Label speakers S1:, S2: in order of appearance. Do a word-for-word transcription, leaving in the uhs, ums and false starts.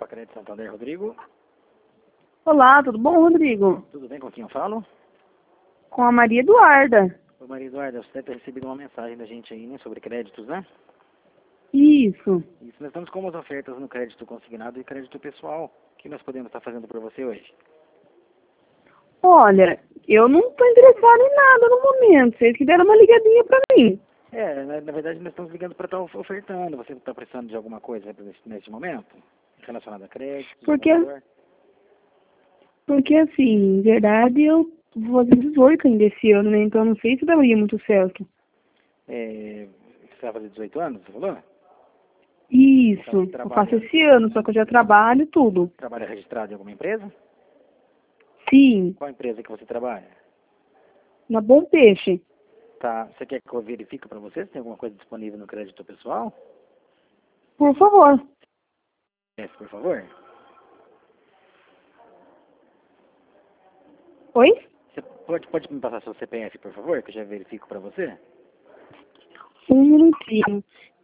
S1: Crédito Santander, Rodrigo.
S2: Olá, tudo bom, Rodrigo?
S1: Tudo bem, com quem eu falo?
S2: Com a Maria Eduarda.
S1: Ô Maria Eduarda, você deve ter recebido uma mensagem da gente aí, né, sobre créditos, né?
S2: Isso.
S1: Isso, nós estamos com umas ofertas no crédito consignado e crédito pessoal. O que nós podemos estar fazendo para você hoje?
S2: Olha, eu não estou interessada em nada no momento. Vocês que deram uma ligadinha para mim.
S1: É, na, na verdade nós estamos ligando para estar ofertando. Você está precisando de alguma coisa nesse, nesse momento? Relacionada a crédito,
S2: Porque,
S1: algum valor?
S2: porque assim, em verdade, eu vou fazer dezoito ainda esse ano, né? Então eu não sei se daria muito certo.
S1: É, você vai fazer dezoito anos, você falou?
S2: Isso.
S1: Então, você
S2: Eu faço
S1: trabalha,
S2: esse ano, só que eu já trabalho tudo.
S1: trabalha registrado em alguma empresa?
S2: Sim,
S1: Qual empresa que você trabalha?
S2: na Bom Peixe.
S1: Tá, você quer que eu verifique para você se tem alguma coisa disponível no crédito pessoal?
S2: Por favor.
S1: É, por favor.
S2: Oi?
S1: Você pode, pode me passar seu C P F, por favor, que eu já verifico para você?
S2: Um minutinho.